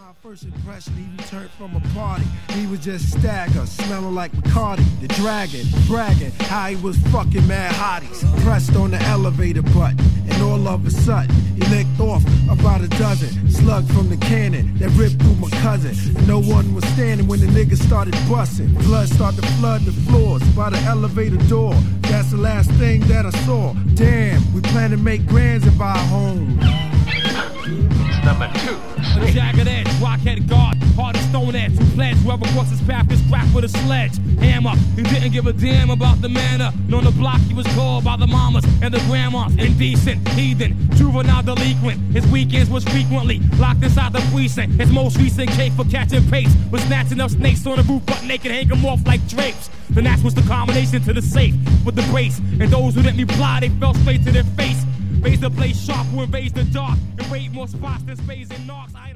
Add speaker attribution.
Speaker 1: My first impression, he returned from a party. He was just stagger, smelling like Bacardi. The dragon, bragging how he was fucking mad hotties. Pressed on the elevator button, and all of a sudden, he licked off about a dozen slugs from the cannon that ripped through my cousin. No one was standing when the niggas started busting. Blood started to flood the floors by the elevator door. That's the last thing that I saw. Damn, we plan to make grands and buy a home.
Speaker 2: It's number 2.
Speaker 3: A jagged edge, rockhead guard, hard as stone edge. Who pledge whoever crosses his path is cracked with a sledge. Hammer, he didn't give a damn about the manner. On the block he was called by the mamas and the grandmas. Indecent, heathen, juvenile delinquent. His weekends was frequently locked inside the precinct. His most recent case for catching pace was snatching up snakes on the roof, butt naked, hang them off like drapes. Then that was the combination to the safe with the brace. And those who didn't reply, they fell straight to their face. Razor blade sharp who invades the dark and raid more spots than spades and knocks.